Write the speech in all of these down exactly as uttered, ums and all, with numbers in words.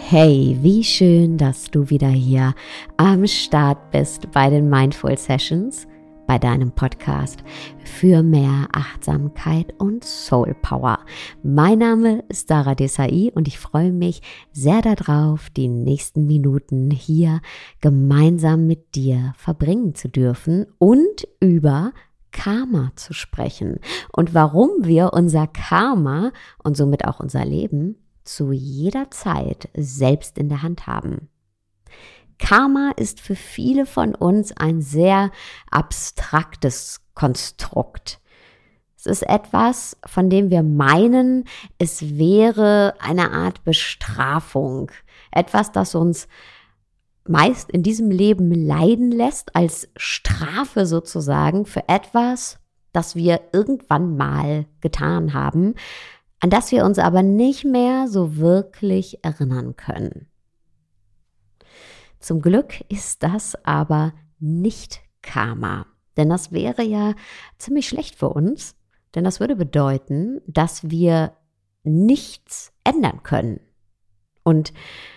Hey, wie schön, dass du wieder hier am Start bist bei den Mindful Sessions, bei deinem Podcast für mehr Achtsamkeit und Soul Power. Mein Name ist Dara Desai und ich freue mich sehr darauf, die nächsten Minuten hier gemeinsam mit dir verbringen zu dürfen und über Karma zu sprechen und warum wir unser Karma und somit auch unser Leben zu jeder Zeit selbst in der Hand haben. Karma ist für viele von uns ein sehr abstraktes Konstrukt. Es ist etwas, von dem wir meinen, es wäre eine Art Bestrafung. Etwas, das uns meist in diesem Leben leiden lässt, als Strafe sozusagen für etwas, das wir irgendwann mal getan haben, an das wir uns aber nicht mehr so wirklich erinnern können. Zum Glück ist das aber nicht Karma, denn das wäre ja ziemlich schlecht für uns, denn das würde bedeuten, dass wir nichts ändern können und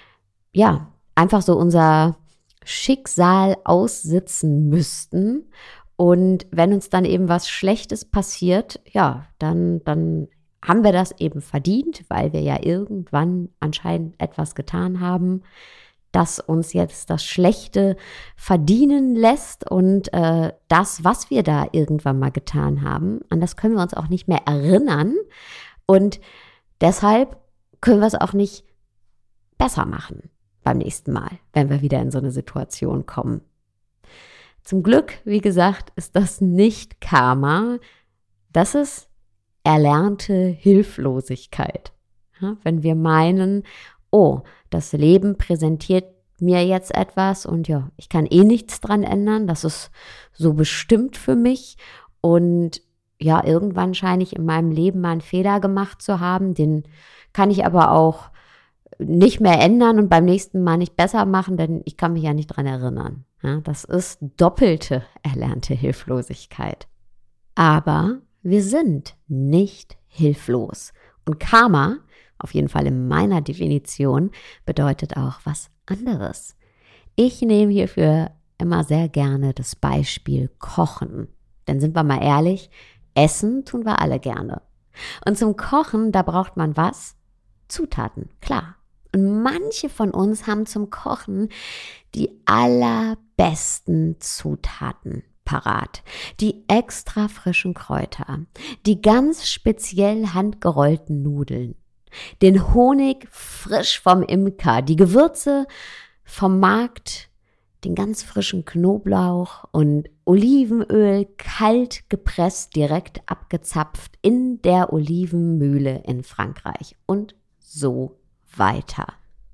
ja, einfach so unser Schicksal aussitzen müssten und wenn uns dann eben was Schlechtes passiert, ja, dann, dann haben wir das eben verdient, weil wir ja irgendwann anscheinend etwas getan haben, das uns jetzt das Schlechte verdienen lässt und äh, das, was wir da irgendwann mal getan haben, an das können wir uns auch nicht mehr erinnern und deshalb können wir es auch nicht besser machen beim nächsten Mal, wenn wir wieder in so eine Situation kommen. Zum Glück, wie gesagt, ist das nicht Karma, das ist erlernte Hilflosigkeit. Ja, wenn wir meinen, oh, das Leben präsentiert mir jetzt etwas und ja, ich kann eh nichts dran ändern, das ist so bestimmt für mich und ja, irgendwann scheine ich in meinem Leben mal einen Fehler gemacht zu haben, den kann ich aber auch nicht mehr ändern und beim nächsten Mal nicht besser machen, denn ich kann mich ja nicht dran erinnern. Ja, das ist doppelte erlernte Hilflosigkeit. Aber wir sind nicht hilflos. Und Karma, auf jeden Fall in meiner Definition, bedeutet auch was anderes. Ich nehme hierfür immer sehr gerne das Beispiel Kochen. Denn sind wir mal ehrlich, essen tun wir alle gerne. Und zum Kochen, da braucht man was? Zutaten, klar. Und manche von uns haben zum Kochen die allerbesten Zutaten parat. Die extra frischen Kräuter, die ganz speziell handgerollten Nudeln, den Honig frisch vom Imker, die Gewürze vom Markt, den ganz frischen Knoblauch und Olivenöl kalt gepresst, direkt abgezapft in der Olivenmühle in Frankreich und so weiter.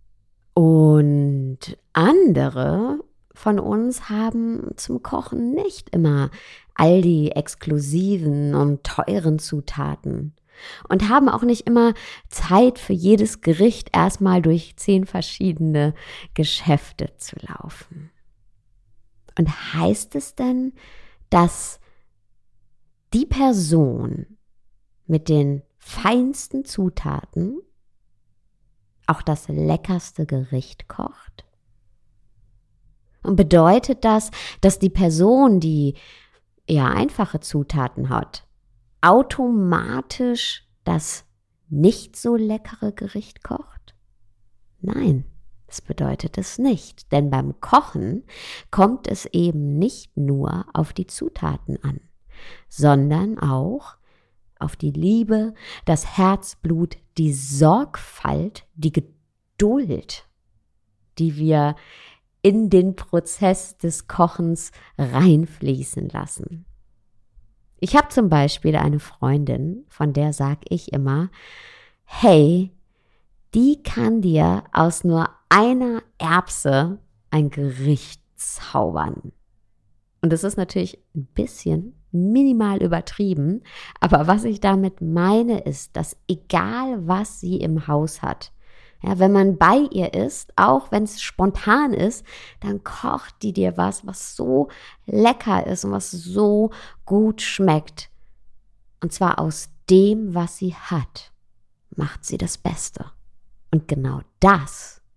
Und andere von uns haben zum Kochen nicht immer all die exklusiven und teuren Zutaten und haben auch nicht immer Zeit für jedes Gericht erstmal durch zehn verschiedene Geschäfte zu laufen. Und heißt es denn, dass die Person mit den feinsten Zutaten auch das leckerste Gericht kocht? Und bedeutet das, dass die Person, die eher einfache Zutaten hat, automatisch das nicht so leckere Gericht kocht? Nein, das bedeutet es nicht. Denn beim Kochen kommt es eben nicht nur auf die Zutaten an, sondern auch auf die Liebe, das Herzblut, die Sorgfalt, die Geduld, die wir in den Prozess des Kochens reinfließen lassen. Ich habe zum Beispiel eine Freundin, von der sage ich immer, hey, die kann dir aus nur einer Erbse ein Gericht zaubern. Und das ist natürlich ein bisschen minimal übertrieben, aber was ich damit meine ist, dass egal was sie im Haus hat, ja, wenn man bei ihr ist, auch wenn es spontan ist, dann kocht die dir was, was so lecker ist und was so gut schmeckt. Und zwar aus dem, was sie hat, macht sie das Beste. Und genau das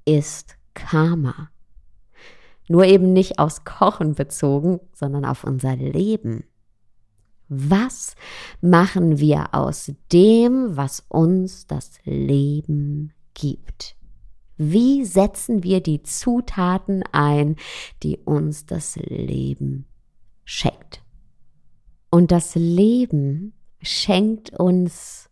ist Karma. Nur eben nicht aufs Kochen bezogen, sondern auf unser Leben. Was machen wir aus dem, was uns das Leben gibt? Wie setzen wir die Zutaten ein, die uns das Leben schenkt? Und das Leben schenkt uns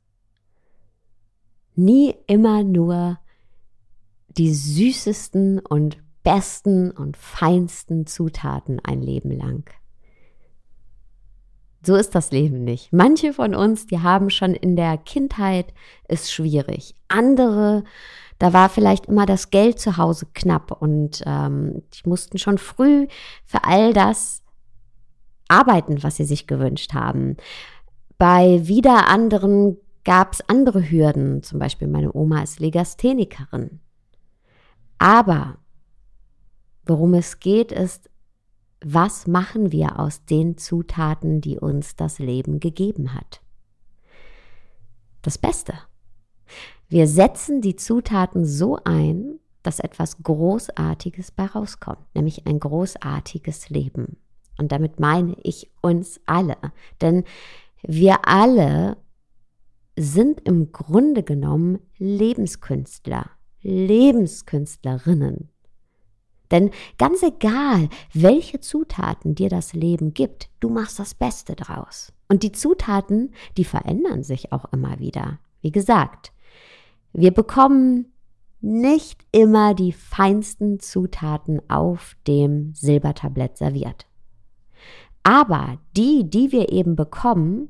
nie immer nur die süßesten und besten und feinsten Zutaten ein Leben lang. So ist das Leben nicht. Manche von uns, die haben schon in der Kindheit es schwierig. Andere, da war vielleicht immer das Geld zu Hause knapp und ähm, die mussten schon früh für all das arbeiten, was sie sich gewünscht haben. Bei wieder anderen gab es andere Hürden. Zum Beispiel meine Oma ist Legasthenikerin. Aber worum es geht, ist, was machen wir aus den Zutaten, die uns das Leben gegeben hat? Das Beste. Wir setzen die Zutaten so ein, dass etwas Großartiges bei rauskommt, nämlich ein großartiges Leben. Und damit meine ich uns alle, denn wir alle sind im Grunde genommen Lebenskünstler, Lebenskünstlerinnen. Denn ganz egal, welche Zutaten dir das Leben gibt, du machst das Beste draus. Und die Zutaten, die verändern sich auch immer wieder. Wie gesagt, wir bekommen nicht immer die feinsten Zutaten auf dem Silbertablett serviert. Aber die, die wir eben bekommen,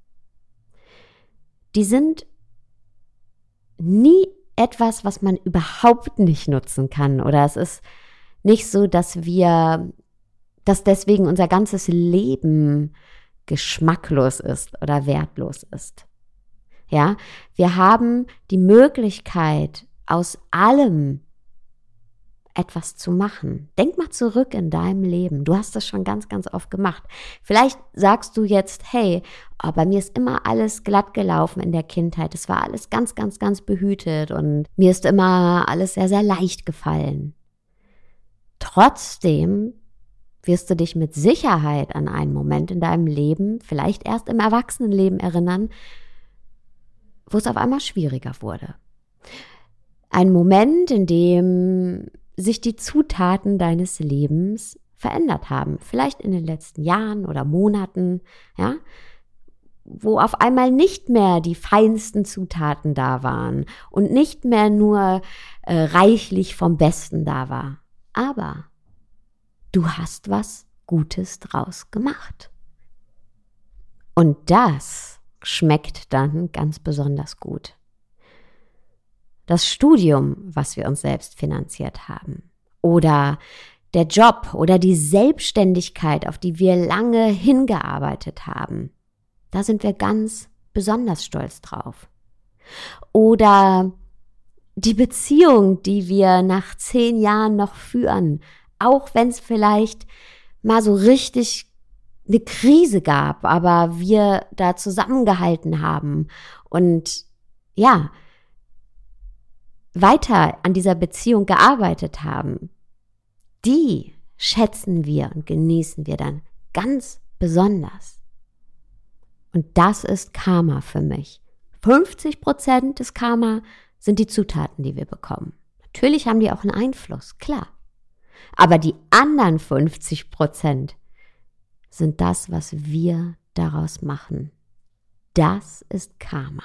die sind nie etwas, was man überhaupt nicht nutzen kann. Oder es ist nicht so, dass wir, dass deswegen unser ganzes Leben geschmacklos ist oder wertlos ist. Ja, wir haben die Möglichkeit, aus allem etwas zu machen. Denk mal zurück in deinem Leben. Du hast das schon ganz, ganz oft gemacht. Vielleicht sagst du jetzt, hey, oh, bei mir ist immer alles glatt gelaufen in der Kindheit. Es war alles ganz, ganz, ganz behütet und mir ist immer alles sehr, sehr leicht gefallen. Trotzdem wirst du dich mit Sicherheit an einen Moment in deinem Leben, vielleicht erst im Erwachsenenleben erinnern, wo es auf einmal schwieriger wurde. Ein Moment, in dem sich die Zutaten deines Lebens verändert haben. Vielleicht in den letzten Jahren oder Monaten, ja, wo auf einmal nicht mehr die feinsten Zutaten da waren und nicht mehr nur äh, reichlich vom Besten da war. Aber du hast was Gutes draus gemacht. Und das schmeckt dann ganz besonders gut. Das Studium, was wir uns selbst finanziert haben, oder der Job oder die Selbstständigkeit, auf die wir lange hingearbeitet haben, da sind wir ganz besonders stolz drauf. Oder die Beziehung, die wir nach zehn Jahren noch führen, auch wenn es vielleicht mal so richtig eine Krise gab, aber wir da zusammengehalten haben und ja, weiter an dieser Beziehung gearbeitet haben, die schätzen wir und genießen wir dann ganz besonders. Und das ist Karma für mich. fünfzig Prozent des Karma sind die Zutaten, die wir bekommen. Natürlich haben die auch einen Einfluss, klar. Aber die anderen fünfzig Prozent sind das, was wir daraus machen. Das ist Karma.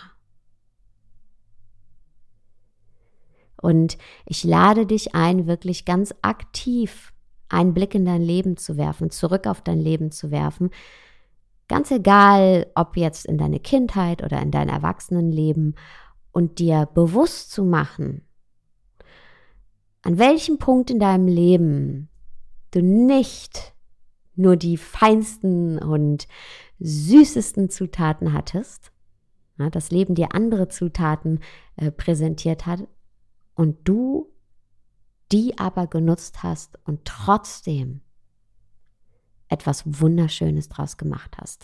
Und ich lade dich ein, wirklich ganz aktiv einen Blick in dein Leben zu werfen, zurück auf dein Leben zu werfen. Ganz egal, ob jetzt in deine Kindheit oder in dein Erwachsenenleben, und dir bewusst zu machen, an welchem Punkt in deinem Leben du nicht nur die feinsten und süßesten Zutaten hattest, ja, das Leben dir andere Zutaten äh, präsentiert hat, und du die aber genutzt hast und trotzdem etwas Wunderschönes draus gemacht hast.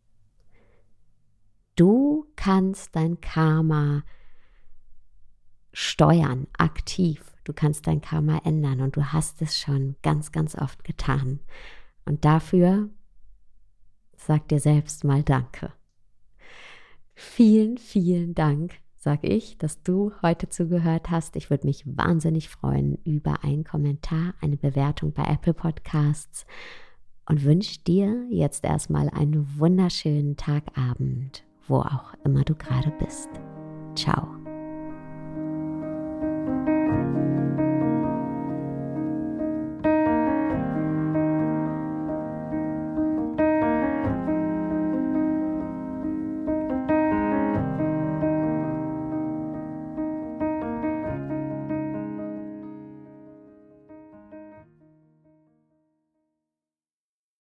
Du kannst dein Karma steuern, aktiv. Du kannst dein Karma ändern und du hast es schon ganz, ganz oft getan. Und dafür sag dir selbst mal Danke. Vielen, vielen Dank, sag ich, dass du heute zugehört hast. Ich würde mich wahnsinnig freuen über einen Kommentar, eine Bewertung bei Apple Podcasts und wünsche dir jetzt erstmal einen wunderschönen Tagabend, wo auch immer du gerade bist. Ciao.